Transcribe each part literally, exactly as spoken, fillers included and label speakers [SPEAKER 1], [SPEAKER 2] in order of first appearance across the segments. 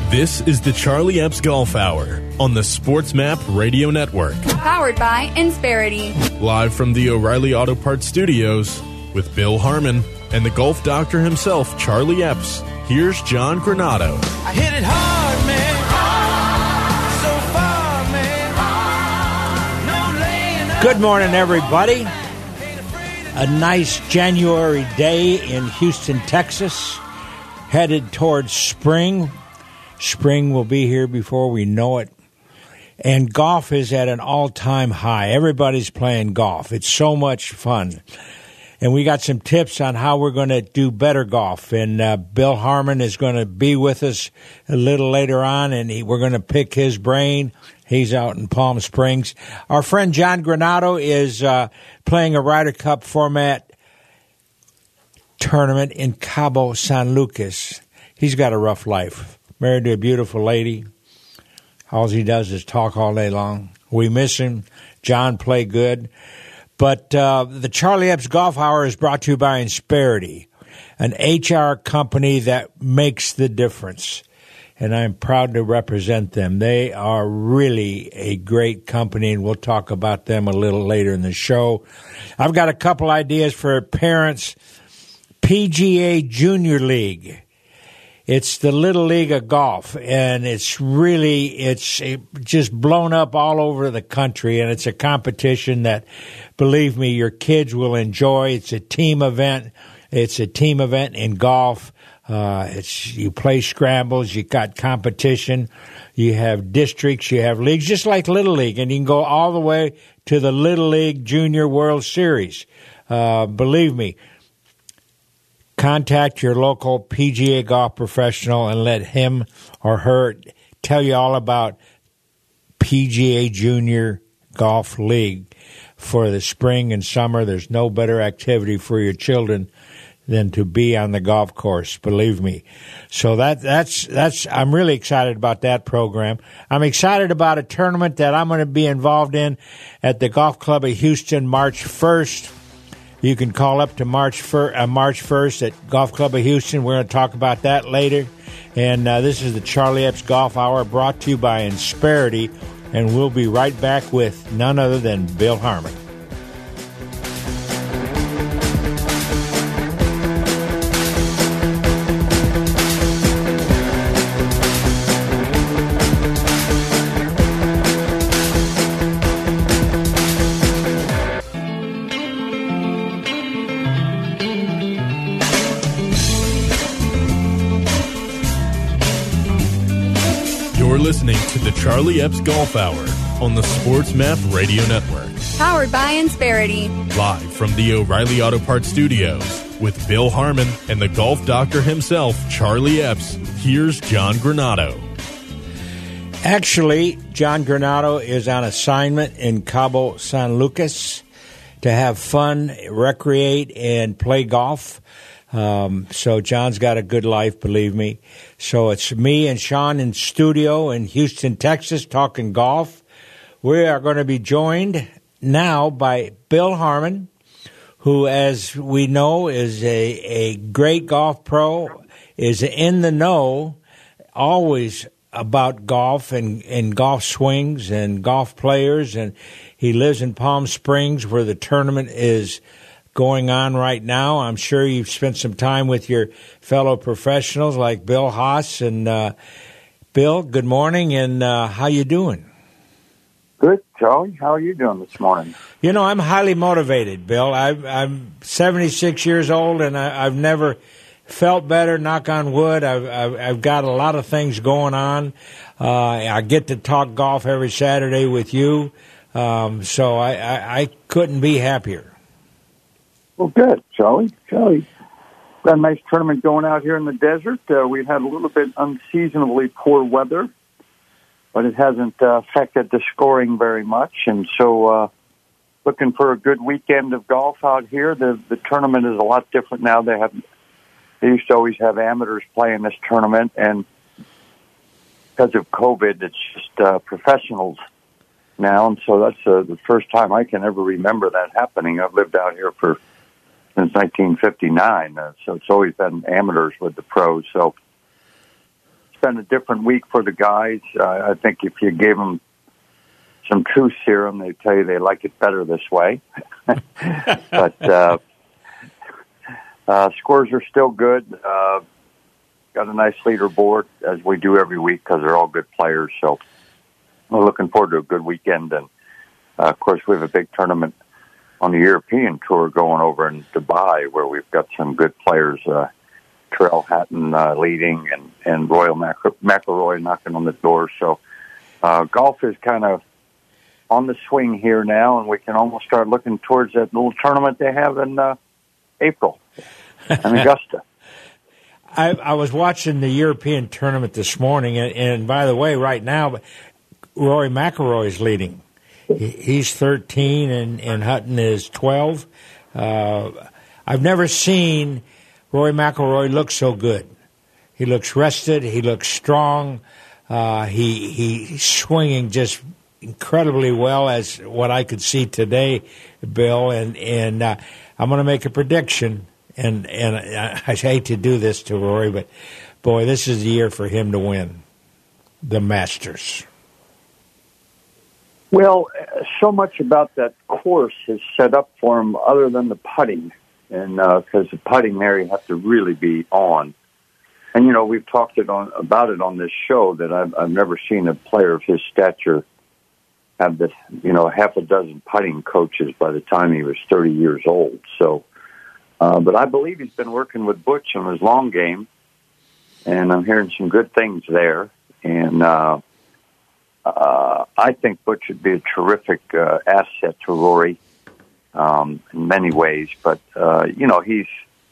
[SPEAKER 1] This is the Charlie Epps Golf Hour on the SportsMap Radio Network.
[SPEAKER 2] Powered by Insperity.
[SPEAKER 1] Live from the O'Reilly Auto Parts Studios with Bill Harmon and the golf doctor himself, Charlie Epps. Here's John Granado.
[SPEAKER 3] I hit it hard, man. So far, man. No
[SPEAKER 4] Good morning, everybody. A nice January day in Houston, Texas. Headed towards spring. Spring will be here before we know it. And golf is at an all-time high. Everybody's playing golf. It's so much fun. And we got some tips on how we're going to do better golf. And uh, Bill Harmon is going to be with us a little later on, and he, we're going to pick his brain. He's out in Palm Springs. Our friend John Granado is uh, playing a Ryder Cup format tournament in Cabo San Lucas. He's got a rough life. Married to a beautiful lady. All he does is talk all day long. We miss him. John played good. But uh, the Charlie Epps Golf Hour is brought to you by Insperity, an H R company that makes the difference. And I'm proud to represent them. They are really a great company, and we'll talk about them a little later in the show. I've got a couple ideas for parents. P G A Junior League. It's the Little League of Golf, and it's really, it's just blown up all over the country, and it's a competition that, believe me, your kids will enjoy. It's a team event. It's a team event in golf. Uh, it's, you play scrambles, you got competition, you have districts, you have leagues, just like Little League, and you can go all the way to the Little League Junior World Series. Uh, believe me, contact your local P G A golf professional and let him or her tell you all about P G A Junior Golf League for the spring and summer. There's no better activity for your children than to be on the golf course, believe me. So that that's that's I'm really excited about that program. I'm excited about a tournament that I'm going to be involved in at the Golf Club of Houston March first. You can call up to March first, uh, March first at Golf Club of Houston. We're going to talk about that later. And uh, this is the Charlie Epps Golf Hour brought to you by Insperity. And we'll be right back with none other than Bill Harmon.
[SPEAKER 1] Listening to the Charlie Epps Golf Hour on the SportsMap Radio Network.
[SPEAKER 2] Powered by Insperity.
[SPEAKER 1] Live from the O'Reilly Auto Parts Studios with Bill Harmon and the golf doctor himself, Charlie Epps. Here's John Granado.
[SPEAKER 4] Actually, John Granado is on assignment in Cabo San Lucas to have fun, recreate, and play golf. Um, so John's got a good life, believe me. So it's me and Sean in studio in Houston, Texas, talking golf. We are going to be joined now by Bill Harmon, who, as we know, is a, a great golf pro, is in the know, always about golf and, and golf swings and golf players. And he lives in Palm Springs, where the tournament is going on right now. I'm sure you've spent some time with your fellow professionals like Bill Haas. And uh, Bill, good morning, and uh, how you doing?
[SPEAKER 5] Good, Charlie. How are you doing this morning?
[SPEAKER 4] You know, I'm highly motivated, Bill. I've, I'm seventy-six years old, and I, I've never felt better, knock on wood. I've, I've, I've got a lot of things going on. Uh, I get to talk golf every Saturday with you, um, so I, I, I couldn't be happier.
[SPEAKER 5] Well, good, Charlie. Charlie, got a nice tournament going out here in the desert. Uh, we've had a little bit unseasonably poor weather, but it hasn't uh, affected the scoring very much. And so uh, looking for a good weekend of golf out here. The the tournament is a lot different now. They have they used to always have amateurs playing this tournament, and because of COVID, it's just uh, professionals now. And so that's uh, the first time I can ever remember that happening. I've lived out here for since nineteen fifty-nine, uh, so it's always been amateurs with the pros. So been a different week for the guys. Uh, I think if you gave them some true serum, they'd tell you they like it better this way. But uh, uh, scores are still good. Uh, got a nice leaderboard, as we do every week, because they're all good players. So we're looking forward to a good weekend. And, uh, of course, we have a big tournament on the European Tour going over in Dubai, where we've got some good players, uh, Terrell Hatton uh, leading and, and Royal Mac- McIlroy knocking on the door. So uh, golf is kind of on the swing here now, and we can almost start looking towards that little tournament they have in uh, April in Augusta.
[SPEAKER 4] I, I was watching the European tournament this morning, and, and by the way, right now, Rory McIlroy is leading. He, he's thirteen, and, and Hutton is twelve. Uh, I've never seen Rory McIlroy look so good. He looks rested. He looks strong. Uh, he he's swinging just incredibly well, as what I could see today, Bill. And and uh, I'm going to make a prediction. And and I, I hate to do this to Rory, but boy, this is the year for him to win the Masters.
[SPEAKER 5] Well, so much about that course is set up for him, other than the putting, and because uh, the putting there you have to really be on. And you know, we've talked it on about it on this show that I've I've never seen a player of his stature have this, you know, half a dozen putting coaches by the time he was thirty years old. So. Uh, but I believe he's been working with Butch on his long game, and I'm hearing some good things there. And uh, uh, I think Butch would be a terrific uh, asset to Rory um, in many ways. But, uh, you know, he's,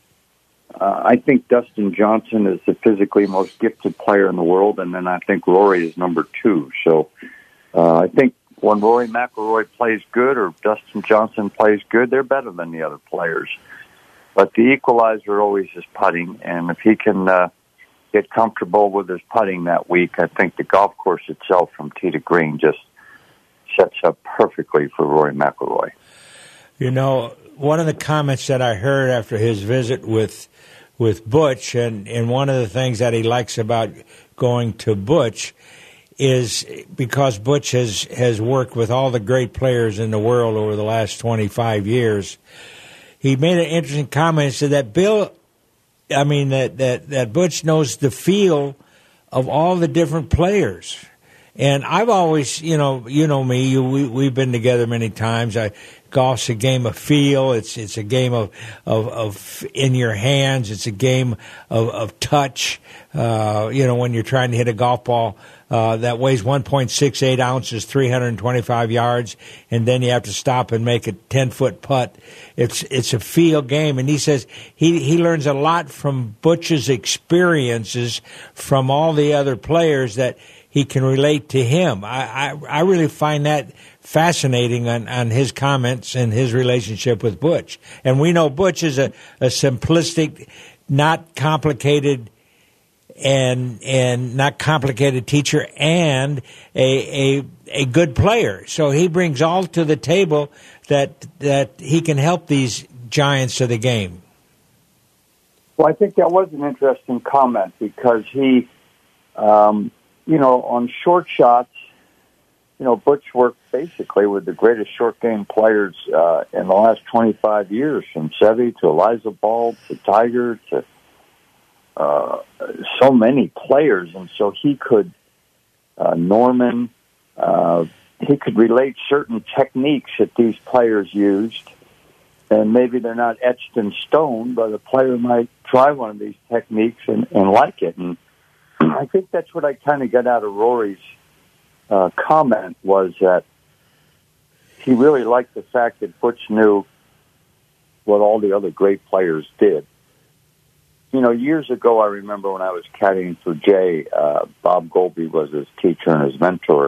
[SPEAKER 5] uh, I think Dustin Johnson is the physically most gifted player in the world, and then I think Rory is number two. So uh, I think when Rory McIlroy plays good or Dustin Johnson plays good, they're better than the other players. But the equalizer always is putting, and if he can uh, get comfortable with his putting that week, I think the golf course itself from tee to green just sets up perfectly for Rory McIlroy.
[SPEAKER 4] You know, one of the comments that I heard after his visit with with Butch, and, and one of the things that he likes about going to Butch is because Butch has, has worked with all the great players in the world over the last twenty-five years. He made an interesting comment. He said that Bill, I mean, that, that, that Butch knows the feel of all the different players. And I've always, you know, you know me, you, we, we've been together many times. I, golf's a game of feel. It's, it's a game of, of, of in your hands. It's a game of, of touch. Uh, you know, when you're trying to hit a golf ball, Uh, that weighs one point six eight ounces, three hundred twenty-five yards, and then you have to stop and make a ten-foot putt. It's it's a feel game, and he says he, he learns a lot from Butch's experiences from all the other players that he can relate to him. I, I, I really find that fascinating on, on his comments and his relationship with Butch. And we know Butch is a, a simplistic, not complicated and and not complicated teacher, and a, a a good player. So he brings all to the table that that he can help these giants of the game.
[SPEAKER 5] Well, I think that was an interesting comment because he, um, you know, on short shots, you know, Butch worked basically with the greatest short game players uh, in the last twenty-five years, from Seve to Eliza Ball to Tiger to Uh, so many players, and so he could, uh, Norman, uh, he could relate certain techniques that these players used, and maybe they're not etched in stone, but a player might try one of these techniques and, and like it. And I think that's what I kind of got out of Rory's uh, comment, was that he really liked the fact that Butch knew what all the other great players did. You know, years ago, I remember when I was caddying for Jay, uh, Bob Golby was his teacher and his mentor.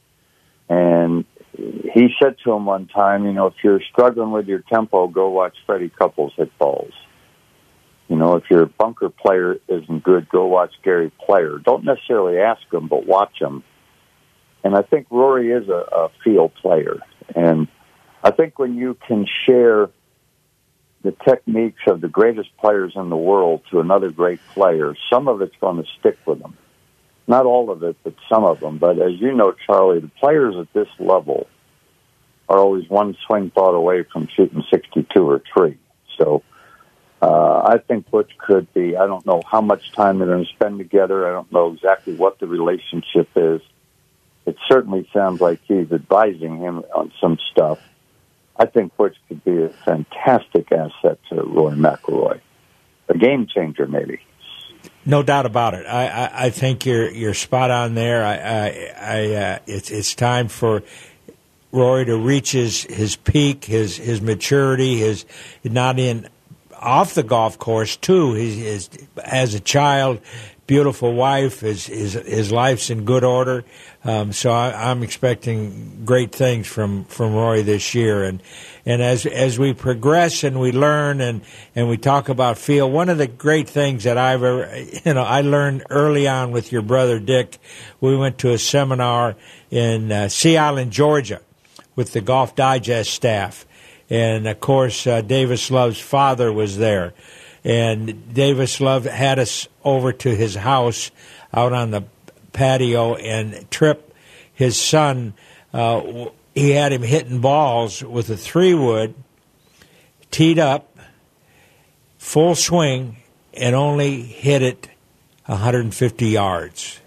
[SPEAKER 5] And he said to him one time, you know, if you're struggling with your tempo, go watch Freddie Couples hit balls. You know, if your bunker player isn't good, go watch Gary Player. Don't necessarily ask him, but watch him. And I think Rory is a, a field player. And I think when you can share the techniques of the greatest players in the world to another great player, some of it's going to stick with them. Not all of it, but some of them. But as you know, Charlie, the players at this level are always one swing thought away from shooting sixty-two or three. So uh, I think Butch could be, I don't know how much time they're going to spend together. I don't know exactly what the relationship is. It certainly sounds like he's advising him on some stuff. I think Butch could be a fantastic asset to Rory McIlroy. A game changer, maybe.
[SPEAKER 4] No doubt about it. I, I, I think you're you're spot on there. I, I, I uh, it's it's time for Rory to reach his, his peak, his his maturity, his not in off the golf course too. His, his as a child, beautiful wife. His his his life's in good order. Um, so I, I'm expecting great things from, from Rory this year. And and as as we progress and we learn and, and we talk about feel, one of the great things that I've ever, you know, I learned early on with your brother Dick. We went to a seminar in uh, Sea Island, Georgia, with the Golf Digest staff. And, of course, uh, Davis Love's father was there. And Davis Love had us over to his house out on the patio, and Tripp, his son, uh, he had him hitting balls with a three-wood, teed up, full swing, and only hit it one hundred fifty yards.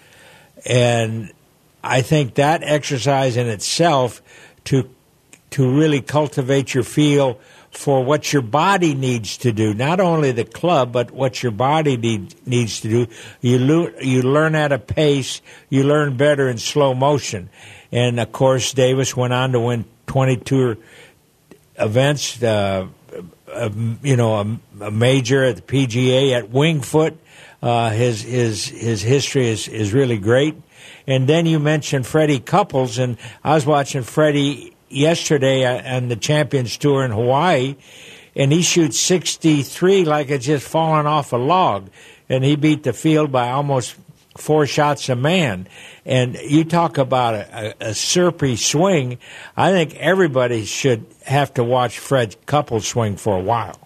[SPEAKER 4] And I think that exercise in itself to to really cultivate your feel for what your body needs to do, not only the club, but what your body need, needs to do. You, lo- you learn at a pace, you learn better in slow motion. And, of course, Davis went on to win twenty-two events, uh, a, you know, a, a major at the P G A at Winged Foot. Uh, his his his history is, is really great. And then you mentioned Freddie Couples, and I was watching Freddie yesterday on the Champions Tour in Hawaii, and he shoots sixty-three like it's just falling off a log, and he beat the field by almost four shots a man. And you talk about a, a, a syrupy swing. I think everybody should have to watch Fred Couples swing for a while.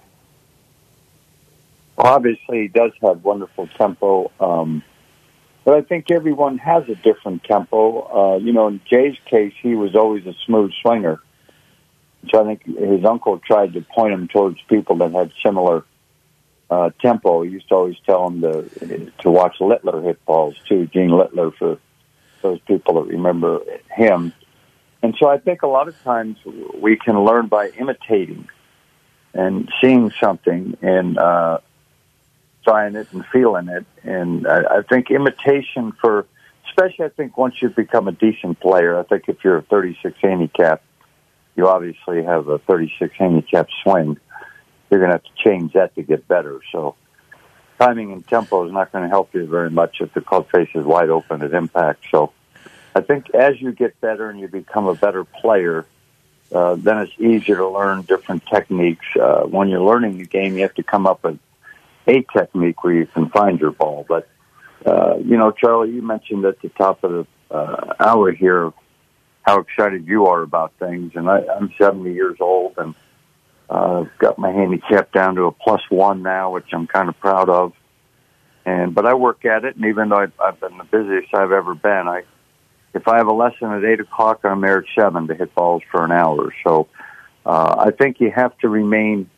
[SPEAKER 5] Well, obviously, he does have wonderful tempo, um, but I think everyone has a different tempo. Uh, you know, in Jay's case, he was always a smooth swinger, which I think his uncle tried to point him towards people that had similar uh, tempo. He used to always tell him to to watch Littler hit balls, too, Gene Littler, for those people that remember him. And so I think a lot of times we can learn by imitating and seeing something and uh, trying it and feeling it. And I, I think imitation for, especially I think once you become a decent player, I think if you're a thirty-six handicap, you obviously have a thirty-six handicap swing. You're going to have to change that to get better. So timing and tempo is not going to help you very much if the club face is wide open at impact. So I think as you get better and you become a better player, uh, then it's easier to learn different techniques. Uh, when you're learning the game, you have to come up with a technique where you can find your ball. But, uh, you know, Charlie, you mentioned at the top of the uh, hour here how excited you are about things. And I, I'm seventy years old and uh, got my handicap down to a plus one now, which I'm kind of proud of. And But I work at it, and even though I've, I've been the busiest I've ever been, I if I have a lesson at eight o'clock, I'm there at seven to hit balls for an hour. So uh, I think you have to remain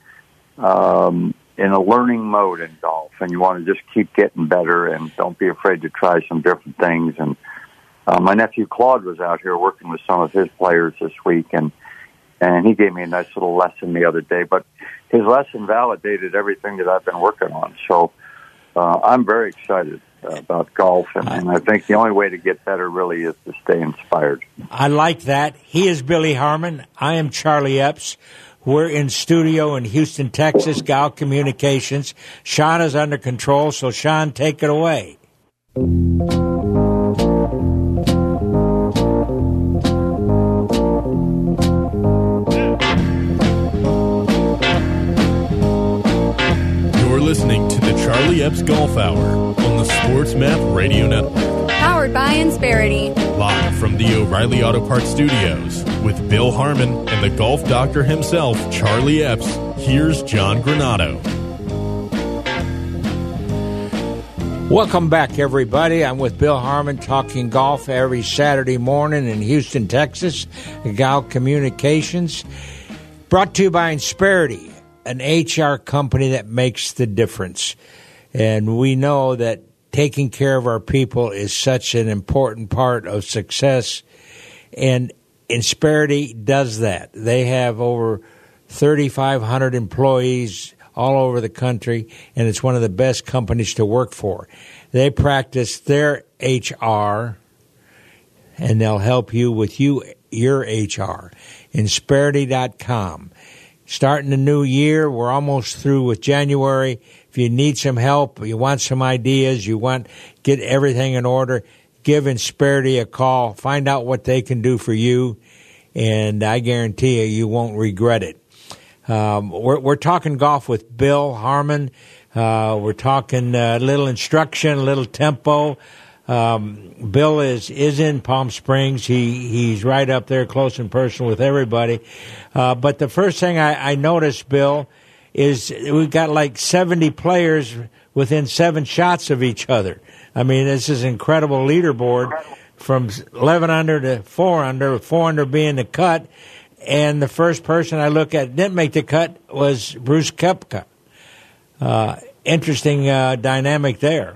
[SPEAKER 5] um, in a learning mode in golf, and you want to just keep getting better, and don't be afraid to try some different things. And uh, my nephew Claude was out here working with some of his players this week, and and he gave me a nice little lesson the other day. But his lesson validated everything that I've been working on. So uh, I'm very excited about golf, and, and I think the only way to get better really is to stay inspired.
[SPEAKER 4] I like that. He is Billy Harmon. I am Charlie Epps. We're in studio in Houston, Texas, Gal Communications. Sean is under control, so Sean, take it away.
[SPEAKER 1] You're listening to the Charlie Epps Golf Hour on the Sports Map Radio Network.
[SPEAKER 2] Powered by Insperity.
[SPEAKER 1] Live from the O'Reilly Auto Parts Studios with Bill Harmon and the golf doctor himself, Charlie Epps. Here's John Granado.
[SPEAKER 4] Welcome back, everybody. I'm with Bill Harmon talking golf every Saturday morning in Houston, Texas. Gal Communications. Brought to you by Insperity, an H R company that makes the difference. And we know that taking care of our people is such an important part of success. And Insperity does that. They have over thirty-five hundred employees all over the country, and it's one of the best companies to work for. They practice their H R, and they'll help you with you your H R. Insperity dot com. Starting the new year, we're almost through with January. If you need some help, you want some ideas, you want get everything in order, give Insperity a call. Find out what they can do for you, and I guarantee you, you won't regret it. Um, we're, we're talking golf with Bill Harmon. Uh, we're talking a uh, little instruction, a little tempo. Um, Bill is, is in Palm Springs. He he's right up there, close and personal with everybody. Uh, but the first thing I, I noticed, Bill, is we've got like seventy players within seven shots of each other. I mean, this is an incredible leaderboard from eleven under to four under, four under being the cut. And the first person I look at didn't make the cut was Bruce Koepka. Uh, interesting uh, dynamic there.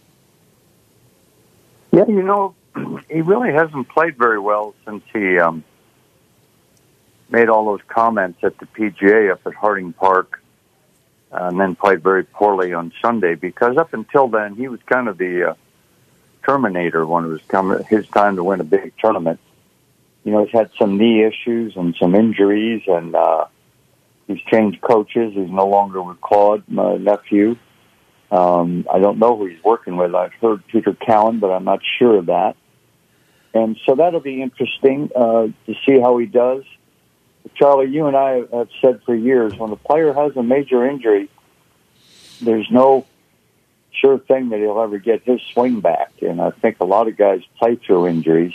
[SPEAKER 5] Yeah, you know, he really hasn't played very well since he um, made all those comments at the P G A up at Harding Park, uh, and then played very poorly on Sunday, because up until then he was kind of the uh, terminator when it was come, his time to win a big tournament. You know, he's had some knee issues and some injuries, and uh, he's changed coaches. He's no longer with Claude, my nephew. Um, I don't know who he's working with. I've heard Peter Cowan, but I'm not sure of that. And so that'll be interesting uh, to see how he does. Charlie, you and I have said for years, when a player has a major injury, there's no sure thing that he'll ever get his swing back. And I think a lot of guys play through injuries.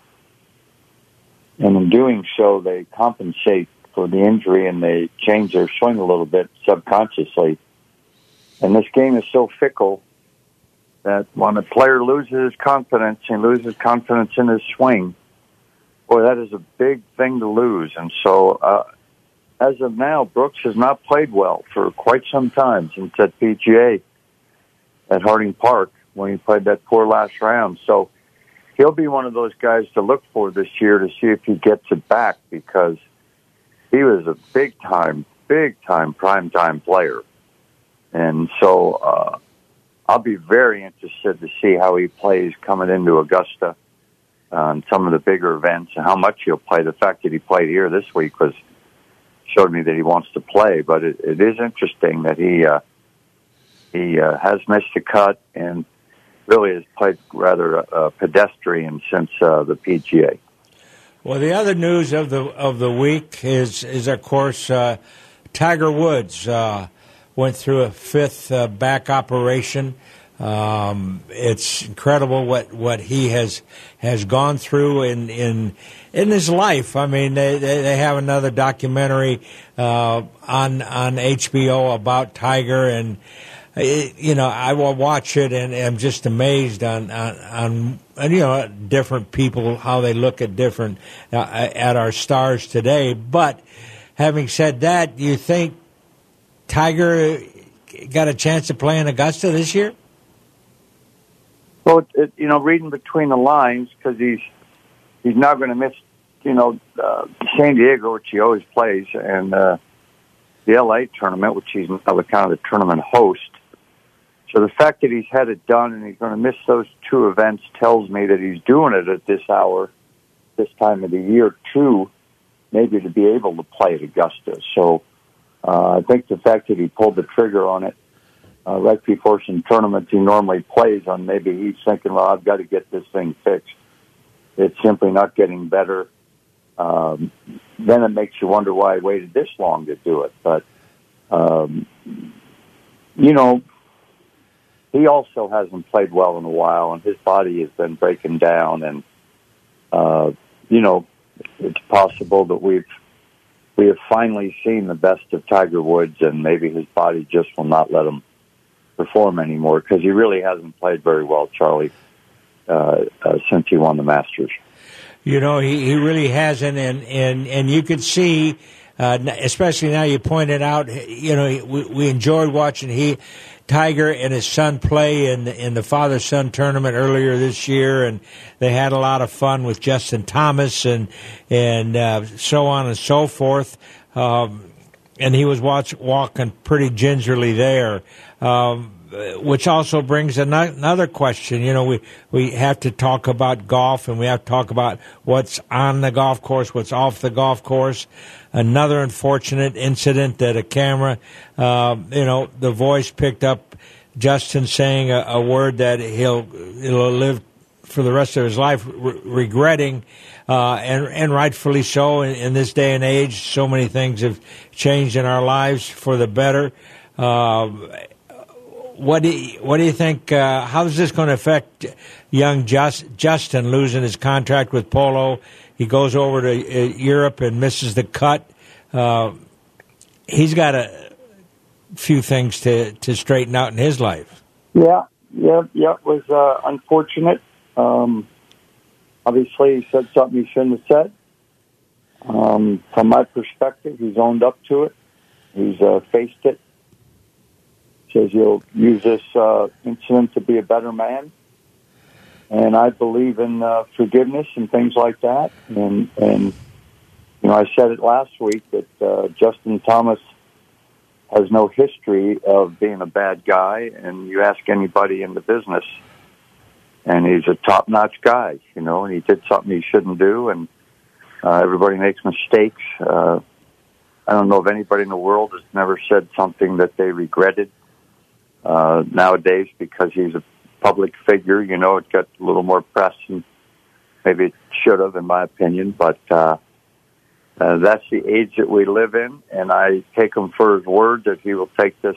[SPEAKER 5] And in doing so, they compensate for the injury and they change their swing a little bit subconsciously. And this game is so fickle that when a player loses his confidence and loses confidence in his swing, boy, that is a big thing to lose. And so, uh, as of now, Brooks has not played well for quite some time since that P G A at Harding Park when he played that poor last round. So he'll be one of those guys to look for this year to see if he gets it back, because he was a big-time, big-time prime-time player. And so uh, I'll be very interested to see how he plays coming into Augusta on some of the bigger events and how much he'll play. The fact that he played here this week was showed me that he wants to play. But it, it is interesting that he uh, he uh, has missed a cut and really has played rather uh, pedestrian since uh, the P G A.
[SPEAKER 4] Well, the other news of the of the week is is of course uh, Tiger Woods uh, went through a fifth uh, back operation. Um, it's incredible what, what he has has gone through in in in his life. I mean, they they, they have another documentary uh, on on H B O about Tiger, and it, you know, I will watch it and I'm just amazed on on, on you know different people, how they look at different uh, at our stars today. But having said that, do you think Tiger got a chance to play in Augusta this year?
[SPEAKER 5] Well, it, you know, reading between the lines, because he's he's not going to miss, you know, uh, San Diego, which he always plays, and uh, the L A tournament, which he's now the kind of the tournament host. So the fact that he's had it done and he's going to miss those two events tells me that he's doing it at this hour, this time of the year, too, maybe to be able to play at Augusta. So uh, I think the fact that he pulled the trigger on it Uh, right before some tournaments he normally plays on, maybe he's thinking, well, I've got to get this thing fixed. It's simply not getting better. Um, then it makes you wonder why he waited this long to do it. But, um, you know, he also hasn't played well in a while, and his body has been breaking down. And, uh, you know, it's possible that we've we have finally seen the best of Tiger Woods, and maybe his body just will not let him perform anymore because he really hasn't played very well, Charlie, uh, uh, since he won the Masters.
[SPEAKER 4] You know, he, he really hasn't, and, and, and you could see, uh, especially now you pointed out, you know, we, we enjoyed watching he, Tiger and his son play in the, in the father-son tournament earlier this year, and they had a lot of fun with Justin Thomas and and uh, so on and so forth. Um, and he was watch, walking pretty gingerly there, um, which also brings another question. You know, we, we have to talk about golf, and we have to talk about what's on the golf course, what's off the golf course. Another unfortunate incident that a camera, uh, you know, the voice picked up Justin saying a, a word that he'll he'll live for the rest of his life re- regretting, uh, and and rightfully so. In, in this day and age, so many things have changed in our lives for the better. Uh, what do you, what do you think? Uh, how is this going to affect young Just, Justin losing his contract with Polo? He goes over to uh, Europe and misses the cut. Uh, he's got a few things to, to straighten out in his life.
[SPEAKER 5] Yeah, yeah, yeah. It was uh, unfortunate. Um, obviously, he said something he shouldn't have said. Um, from my perspective, he's owned up to it. He's uh, faced it. Says he'll use this uh, incident to be a better man. And I believe in uh, forgiveness and things like that. And, and, you know, I said it last week that uh, Justin Thomas has no history of being a bad guy. And you ask anybody in the business, and he's a top-notch guy, you know, and he did something he shouldn't do. And uh, everybody makes mistakes. Uh, I don't know of anybody in the world that's never said something that they regretted. Uh, nowadays, because he's a public figure, you know, it got a little more press than maybe it should have, in my opinion. But uh, uh, that's the age that we live in, and I take him for his word that he will take this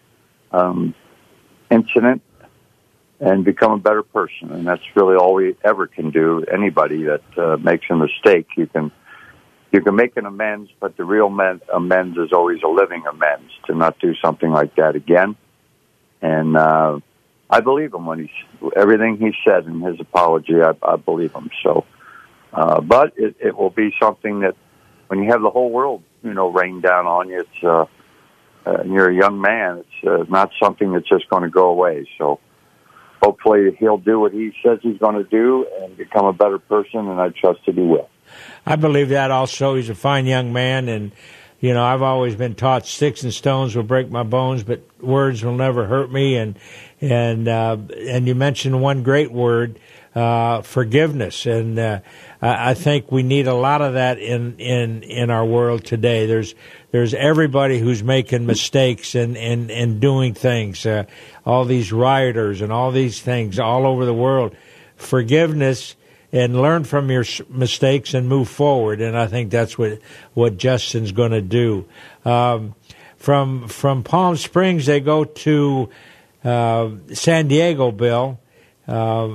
[SPEAKER 5] um, incident and become a better person. And that's really all we ever can do. Anybody that uh, makes a mistake, you can you can make an amends, but the real men- amends is always a living amends, to not do something like that again. And uh, I believe him when he's everything he said in his apology. I, I believe him. So, uh, but it, it will be something that when you have the whole world, you know, rain down on you, it's uh, uh, and you're a young man. It's uh, not something that's just going to go away. So, hopefully, he'll do what he says he's going to do and become a better person. And I trust that he will.
[SPEAKER 4] I believe that also. He's a fine young man, and you know, I've always been taught sticks and stones will break my bones, but words will never hurt me. And and uh, and you mentioned one great word, uh, forgiveness, and uh, I think we need a lot of that in, in, in our world today. There's there's everybody who's making mistakes and, and, and doing things. Uh, all these rioters and all these things all over the world. Forgiveness. And learn from your mistakes and move forward, and I think that's what what Justin's going to do. Um, from from Palm Springs, they go to uh, San Diego, Bill, uh,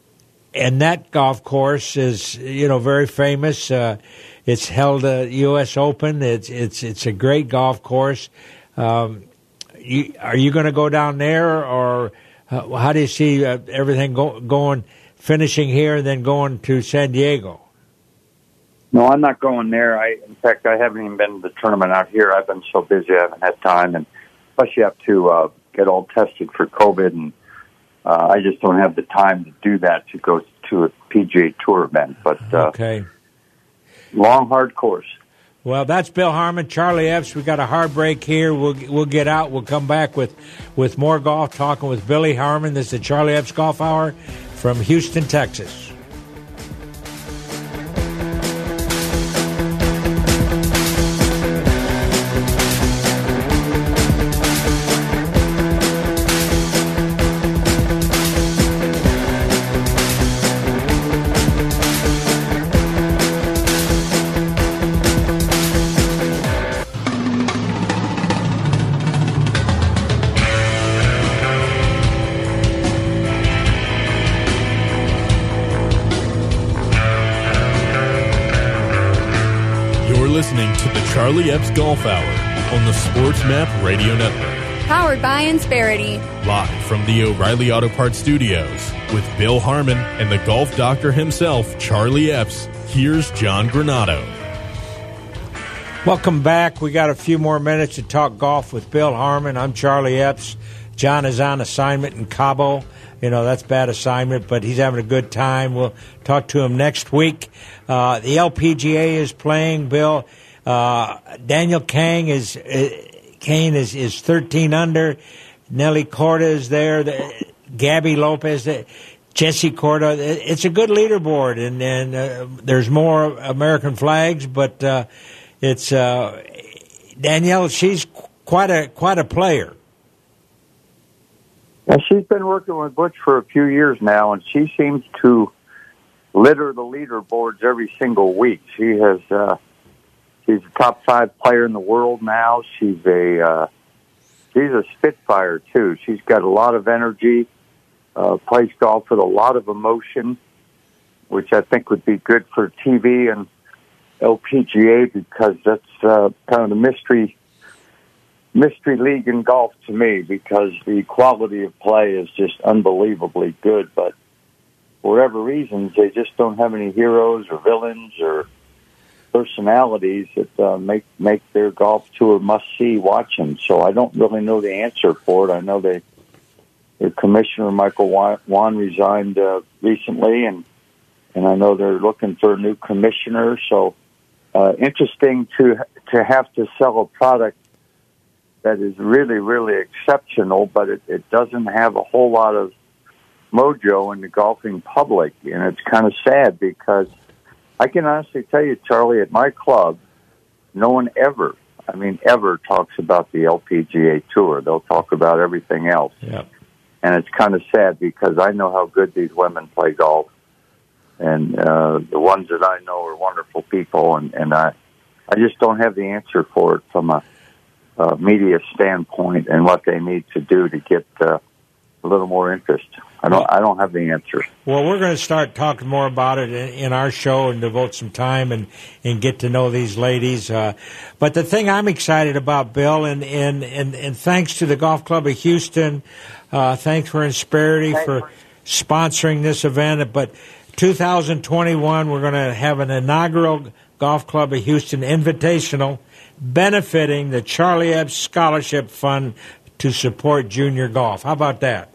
[SPEAKER 4] and that golf course is you know very famous. Uh, it's held a U S Open. It's it's it's a great golf course. Um, you, are you going to go down there, or uh, how do you see uh, everything go, going? Finishing here and then going to San Diego?
[SPEAKER 5] No, I'm not going there. I, in fact, I haven't even been to the tournament out here. I've been so busy, I haven't had time, and plus you have to uh, get all tested for COVID, and uh, I just don't have the time to do that to go to a P G A Tour event. But uh,
[SPEAKER 4] okay,
[SPEAKER 5] long, hard course.
[SPEAKER 4] Well, that's Bill Harmon, Charlie Epps. We got a hard break here. We'll we'll get out. We'll come back with with more golf, talking with Billy Harmon. This is the Charlie Epps Golf Hour from Houston, Texas.
[SPEAKER 1] Listening to the Charlie Epps Golf Hour on the Sports Map Radio Network.
[SPEAKER 2] Powered by Insperity.
[SPEAKER 1] Live from the O'Reilly Auto Parts Studios with Bill Harmon and the golf doctor himself, Charlie Epps, here's John Granato.
[SPEAKER 4] Welcome back. We got a few more minutes to talk golf with Bill Harmon. I'm Charlie Epps. John is on assignment in Cabo. You know, that's bad assignment, but he's having a good time. We'll talk to him next week. Uh, the L P G A is playing, Bill. Uh, Daniel Kang is, uh, Kane is, is thirteen under. Nelly Corda is there. The, Gabby Lopez, the, Jesse Corda. It's a good leaderboard, and, and uh, there's more American flags, but uh, it's uh, Danielle. She's quite a quite a player.
[SPEAKER 5] And she's been working with Butch for a few years now, and she seems to litter the leaderboards every single week. She has, uh, she's a top five player in the world now. She's a, uh, she's a spitfire too. She's got a lot of energy, uh, plays golf with a lot of emotion, which I think would be good for T V and L P G A because that's uh, kind of the mystery. mystery league in golf to me because the quality of play is just unbelievably good. But for whatever reasons, they just don't have any heroes or villains or personalities that uh, make make their golf tour must-see watching. So I don't really know the answer for it. I know they, their commissioner, Michael Wan, resigned uh, recently, and, and I know they're looking for a new commissioner. So uh, interesting to to have to sell a product that is really, really exceptional, but it, it doesn't have a whole lot of mojo in the golfing public. And it's kind of sad because I can honestly tell you, Charlie, at my club, no one ever, I mean, ever talks about the L P G A Tour. They'll talk about everything else.
[SPEAKER 4] Yep.
[SPEAKER 5] And it's kind of sad because I know how good these women play golf. And uh, the ones that I know are wonderful people. And, and I, I just don't have the answer for it from a Uh, media standpoint and what they need to do to get uh, a little more interest. I don't. I don't have the answer.
[SPEAKER 4] Well, we're going to start talking more about it in, in our show and devote some time and, and get to know these ladies. Uh, but the thing I'm excited about, Bill, and and, and, and thanks to the Golf Club of Houston, uh, thanks for Insperity for sponsoring this event. But two thousand twenty-one, we're going to have an inaugural Golf Club of Houston Invitational, benefiting the Charlie Epps Scholarship Fund to support junior golf. How about that?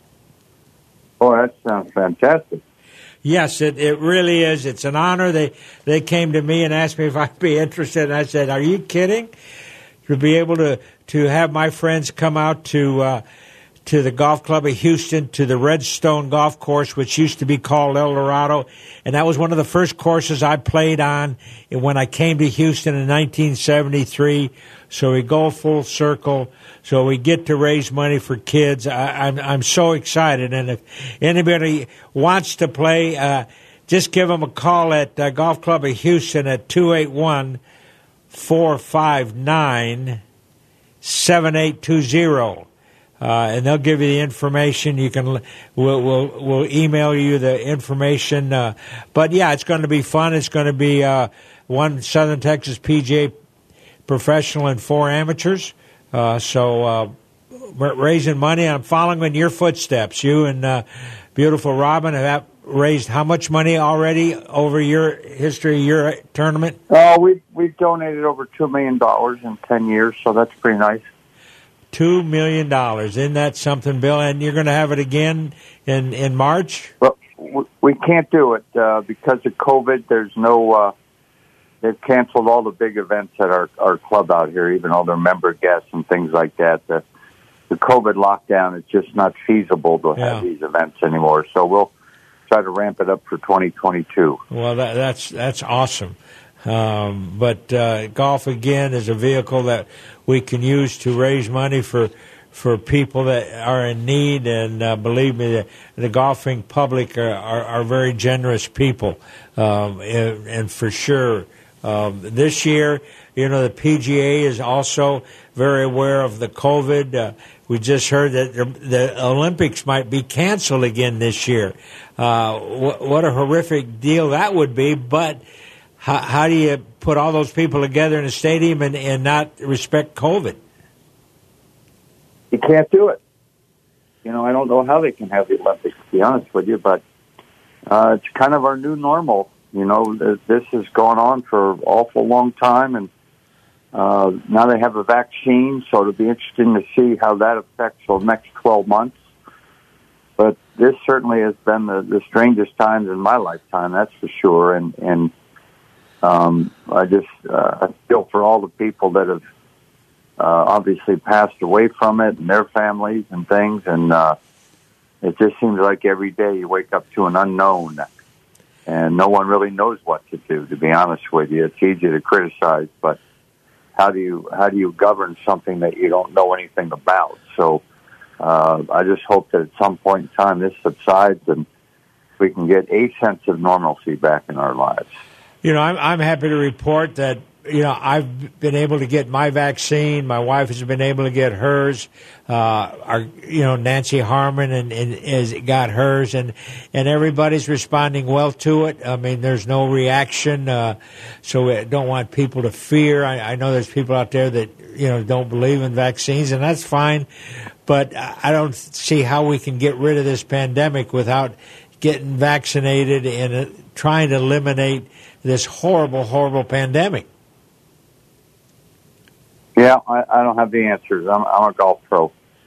[SPEAKER 5] Oh, that sounds fantastic.
[SPEAKER 4] Yes, it, it really is. It's an honor. They they came to me and asked me if I'd be interested, and I said, are you kidding? To be able to, to have my friends come out to uh, to the Golf Club of Houston, to the Redstone Golf Course, which used to be called El Dorado, and that was one of the first courses I played on when I came to Houston in nineteen seventy-three. So we go full circle. So we get to raise money for kids. I, I'm I'm so excited, and if anybody wants to play, uh, just give them a call at uh, Golf Club of Houston at two eight one, four five nine, seven eight two zero. Uh, and they'll give you the information. You can, we'll, we'll, we'll email you the information. Uh, but yeah, it's going to be fun. It's going to be uh, one Southern Texas P G A professional and four amateurs. Uh, so uh, we're raising money. I'm following in your footsteps. You and uh, beautiful Robin have raised how much money already over your history of your tournament?
[SPEAKER 5] Oh, we we've donated over two million dollars in ten years, so that's pretty nice.
[SPEAKER 4] Two million dollars. Isn't that something, Bill? And you're going to have it again in, in March?
[SPEAKER 5] Well, we can't do it uh, because of COVID. There's no. Uh, they've canceled all the big events at our our club out here, even all their member guests and things like that. The the COVID lockdown is just not feasible to
[SPEAKER 4] yeah.
[SPEAKER 5] have these events anymore. So we'll try to ramp it up for twenty twenty-two.
[SPEAKER 4] Well, that, that's that's awesome. Um, but uh, golf, again, is a vehicle that we can use to raise money for for people that are in need. And uh, believe me, the, the golfing public are, are, are very generous people. Um, and, and for sure, um, this year, you know, the P G A is also very aware of the COVID. Uh, we just heard that the, the Olympics might be canceled again this year. Uh, wh- what a horrific deal that would be, but How, how do you put all those people together in a stadium and, and not respect COVID?
[SPEAKER 5] you can't do it. You know, I don't know how they can have the Olympics, to be honest with you, but uh, it's kind of our new normal. You know, this has gone on for an awful long time, and uh, now they have a vaccine, so it'll be interesting to see how that affects the next twelve months. But this certainly has been the, the strangest times in my lifetime, that's for sure. And, and um, I just uh, I feel for all the people that have uh, obviously passed away from it and their families and things. And uh, it just seems like every day you wake up to an unknown, and no one really knows what to do, to be honest with you. It's easy to criticize, but how do you how do you govern something that you don't know anything about? So uh, I just hope that at some point in time this subsides and we can get a sense of normalcy back in our lives.
[SPEAKER 4] You know, I'm, I'm happy to report that, you know, I've been able to get my vaccine. My wife has been able to get hers. Uh, our, you know, Nancy Harmon and, and has got hers, and, and everybody's responding well to it. I mean, there's no reaction, uh, so I don't want people to fear. I, I know there's people out there that, you know, don't believe in vaccines, and that's fine. But I don't see how we can get rid of this pandemic without getting vaccinated and uh, trying to eliminate this horrible, horrible pandemic.
[SPEAKER 5] Yeah, I, I don't have the answers. I'm, I'm a golf pro,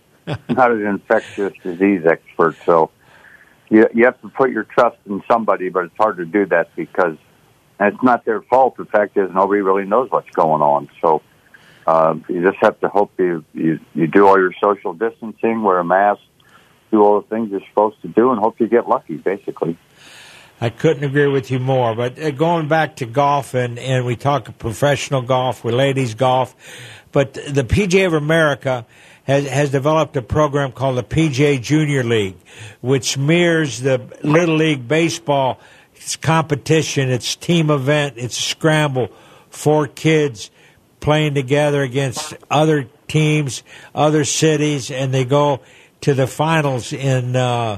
[SPEAKER 5] not an infectious disease expert. So you, you have to put your trust in somebody, but it's hard to do that because and it's not their fault. The fact is nobody really knows what's going on. So uh, you just have to hope you, you, you do all your social distancing, wear a mask, do all the things you're supposed to do, and hope you get lucky, basically.
[SPEAKER 4] I couldn't agree with you more. But uh, going back to golf, and, and we talk professional golf, we ladies golf, but the P G A of America has, has developed a program called the P G A Junior League, which mirrors the Little League Baseball. It's competition, it's team event, it's a scramble for kids playing together against other teams, other cities, and they go to the finals in uh,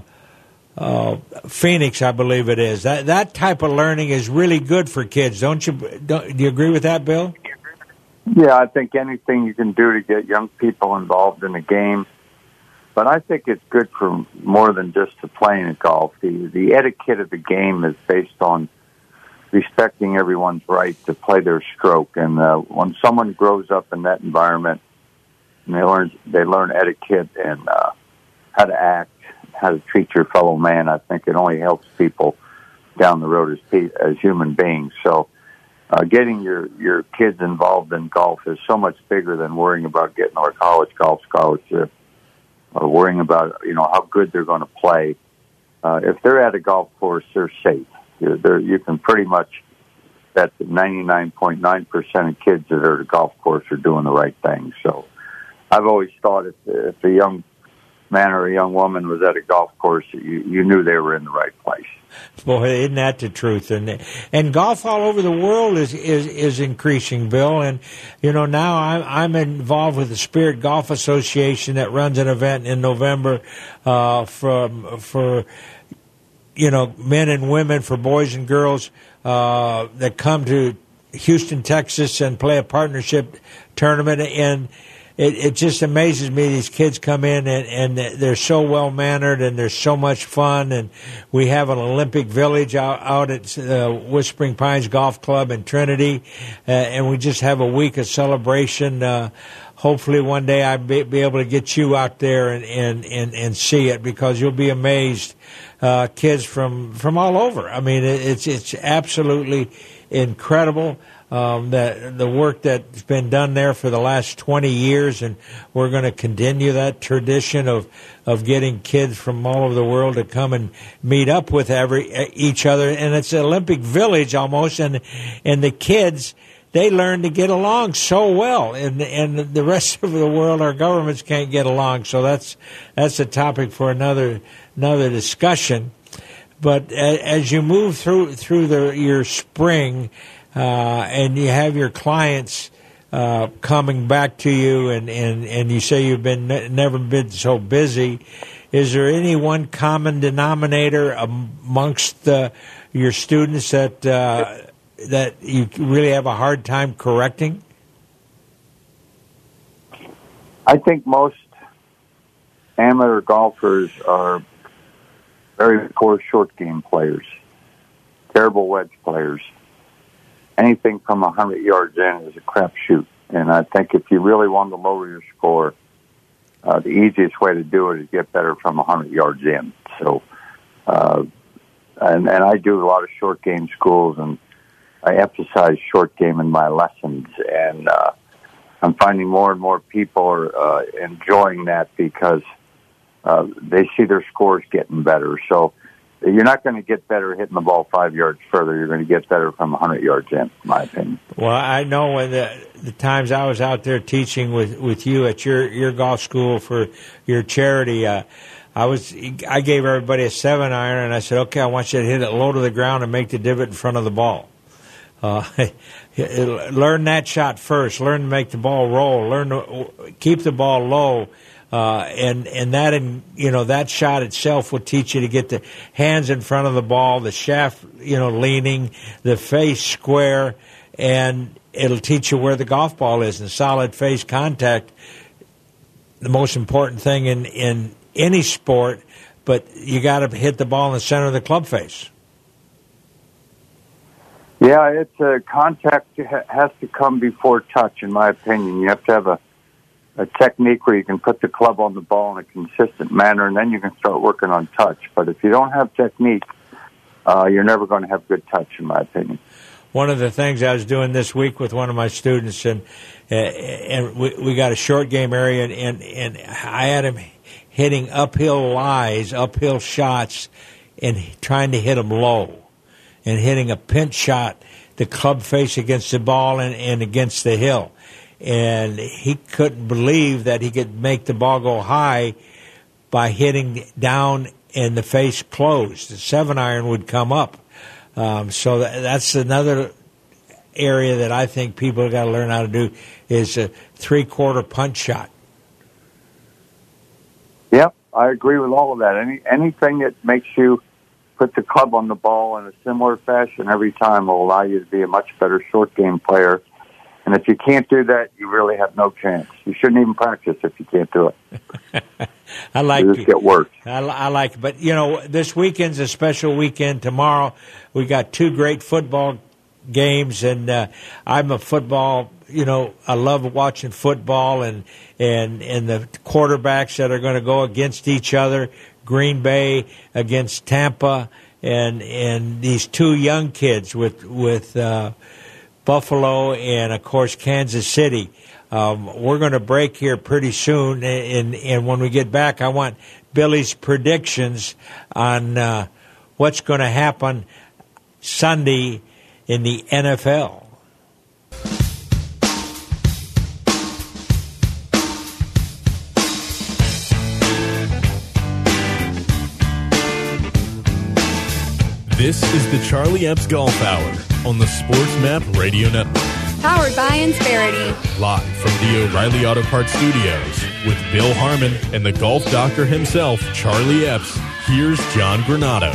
[SPEAKER 4] uh, Phoenix, I believe it is. That that type of learning is really good for kids, don't you? Don't, do you agree with that, Bill?
[SPEAKER 5] Yeah, I think anything you can do to get young people involved in the game. But I think it's good for more than just to playing at golf. The, the etiquette of the game is based on respecting everyone's right to play their stroke. And uh, when someone grows up in that environment, and they learn they learn etiquette and uh, how to act, how to treat your fellow man, I think it only helps people down the road as as human beings. So uh, getting your, your kids involved in golf is so much bigger than worrying about getting our college golf scholarship or worrying about, you know, how good they're going to play. Uh, if they're at a golf course, they're safe. You're, they're, you can pretty much bet that ninety-nine point nine percent of kids that are at a golf course are doing the right thing. So I've always thought if, if a young man or a young woman was at a golf course, you, you knew they were in the right place.
[SPEAKER 4] Boy, isn't that the truth? And and golf all over the world is, is, is increasing, Bill. And, you know, now I'm, I'm involved with the Spirit Golf Association that runs an event in November uh, for, for, you know, men and women, for boys and girls uh, that come to Houston, Texas and play a partnership tournament. And It, it just amazes me. These kids come in and, and they're so well mannered and there's so much fun. And we have an Olympic Village out, out at uh, Whispering Pines Golf Club in Trinity, uh, and we just have a week of celebration. Uh, hopefully, one day I'll be, be able to get you out there and and, and, and see it, because you'll be amazed. Uh, kids from from all over. I mean, it, it's it's absolutely incredible. Um, that the work that's been done there for the last twenty years, and we're going to continue that tradition of of getting kids from all over the world to come and meet up with every each other. And it's an Olympic Village almost, and and the kids, they learn to get along so well, and and the rest of the world, our governments can't get along. So that's that's a topic for another another discussion. But as you move through through the your spring. Uh, and you have your clients uh, coming back to you, and, and, and you say you've been ne- never been so busy. Is there any one common denominator amongst uh, your students that uh, that you really have a hard time correcting?
[SPEAKER 5] I think most amateur golfers are very poor short game players, terrible wedge players. Anything from one hundred yards in is a crapshoot. And I think if you really want to lower your score, uh, the easiest way to do it is get better from one hundred yards in. So, uh, and, and I do a lot of short game schools, and I emphasize short game in my lessons. And uh, I'm finding more and more people are uh, enjoying that because uh, they see their scores getting better. So you're not going to get better hitting the ball five yards further. You're going to get better from one hundred yards in, in my opinion.
[SPEAKER 4] Well, I know when the the times I was out there teaching with, with you at your, your golf school for your charity, uh, I was I gave everybody a seven iron, and I said, okay, I want you to hit it low to the ground and make the divot in front of the ball. Uh, learn that shot first. Learn to make the ball roll. Learn to keep the ball low. Uh, and, and that, in, you know, that shot itself will teach you to get the hands in front of the ball, the shaft, you know, leaning, the face square, and it'll teach you where the golf ball is. And solid face contact, the most important thing in, in any sport, but you got to hit the ball in the center of the club face.
[SPEAKER 5] Yeah, it's uh, contact has to come before touch, in my opinion. You have to have a a technique where you can put the club on the ball in a consistent manner, and then you can start working on touch. But if you don't have technique, uh, you're never going to have good touch, in my opinion.
[SPEAKER 4] One of the things I was doing this week with one of my students, and uh, and we, we got a short game area, and, and, and I had him hitting uphill lies, uphill shots, and trying to hit them low, and hitting a pinch shot, the club face against the ball and, and against the hill. And he couldn't believe that he could make the ball go high by hitting down and the face closed. The seven iron would come up. Um, so that, that's another area that I think people have got to learn how to do is a three-quarter punch shot.
[SPEAKER 5] Yep, I agree with all of that. Any anything that makes you put the club on the ball in a similar fashion every time will allow you to be a much better short game player. And if you can't do that, you really have no chance. You shouldn't even practice if you can't do it.
[SPEAKER 4] I like
[SPEAKER 5] you just get worse.
[SPEAKER 4] I, I like it. But, you know, this weekend's a special weekend. Tomorrow we got two great football games, and uh, I'm a football, you know, I love watching football and, and, and the quarterbacks that are going to go against each other, Green Bay against Tampa, and and these two young kids with, with uh, – Buffalo and, of course, Kansas City. Um, we're going to break here pretty soon, and, and when we get back, I want Billy's predictions on uh, what's going to happen Sunday in the N F L.
[SPEAKER 1] This is the Charlie Epps Golf Hour on the SportsMap Radio Network.
[SPEAKER 2] Powered by Insperity.
[SPEAKER 1] Live from the O'Reilly Auto Parts Studios with Bill Harmon and the golf doctor himself, Charlie Epps. Here's John Granato.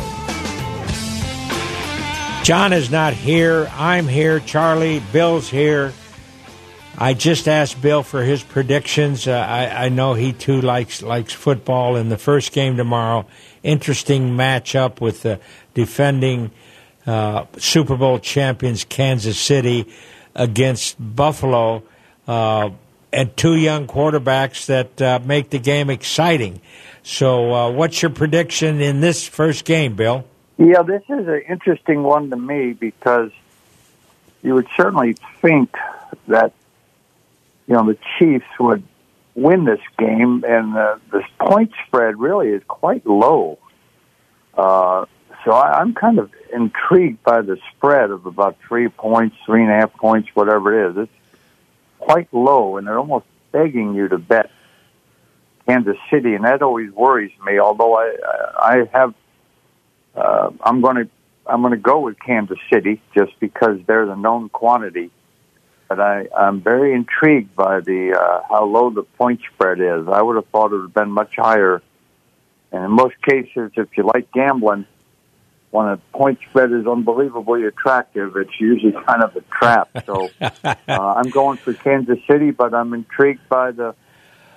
[SPEAKER 4] John is not here. I'm here. Charlie, Bill's here. I just asked Bill for his predictions. Uh, I, I know he, too, likes likes football. In the first game tomorrow, interesting matchup with the defending uh, Super Bowl champions Kansas City against Buffalo, uh, and two young quarterbacks that uh, make the game exciting. So uh, what's your prediction in this first game, Bill?
[SPEAKER 5] Yeah, this is an interesting one to me because you would certainly think that, you know, the Chiefs would win this game, and uh, the point spread really is quite low. Uh, so I, I'm kind of intrigued by the spread of about three points, three and a half points, whatever it is. It's quite low, and they're almost begging you to bet Kansas City, and that always worries me. Although I, I have, uh, I'm going to, I'm going to go with Kansas City just because they're the known quantity. But I, I'm very intrigued by the uh, how low the point spread is. I would have thought it would have been much higher. And in most cases, if you like gambling, when a point spread is unbelievably attractive, it's usually kind of a trap. So uh, I'm going for Kansas City, but I'm intrigued by the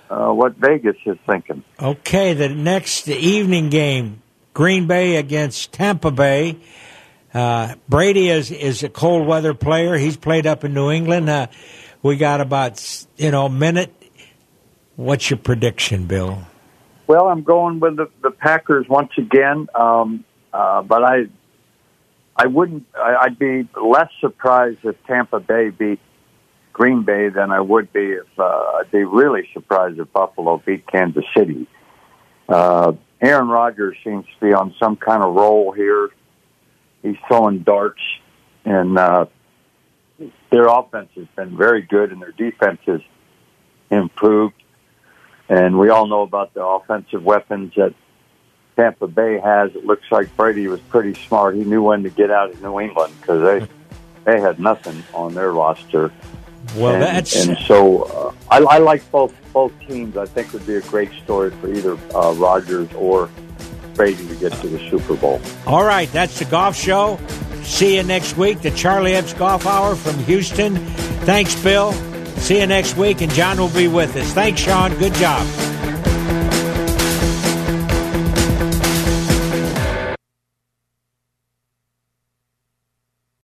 [SPEAKER 5] uh, what Vegas is thinking.
[SPEAKER 4] Okay, the next evening game, Green Bay against Tampa Bay. Uh, Brady is is a cold weather player. He's played up in New England. Uh, we got about, you know, a minute. What's your prediction, Bill?
[SPEAKER 5] Well, I'm going with the, the Packers once again, um, uh, but I I wouldn't. I, I'd be less surprised if Tampa Bay beat Green Bay than I would be if uh, I'd be really surprised if Buffalo beat Kansas City. Uh, Aaron Rodgers seems to be on some kind of roll here. He's throwing darts, and uh, their offense has been very good, and their defense has improved. And we all know about the offensive weapons that Tampa Bay has. It looks like Brady was pretty smart. He knew when to get out of New England because they they had nothing on their roster.
[SPEAKER 4] Well,
[SPEAKER 5] and,
[SPEAKER 4] that's
[SPEAKER 5] and so uh, I, I like both both teams. I think it would be a great story for either uh, Rodgers or Brady to get to the Super Bowl.
[SPEAKER 4] All right, that's the golf show. See you next week. The Charlie Epps Golf Hour from Houston. Thanks, Bill. See you next week, and John will be with us. Thanks, Sean. Good job.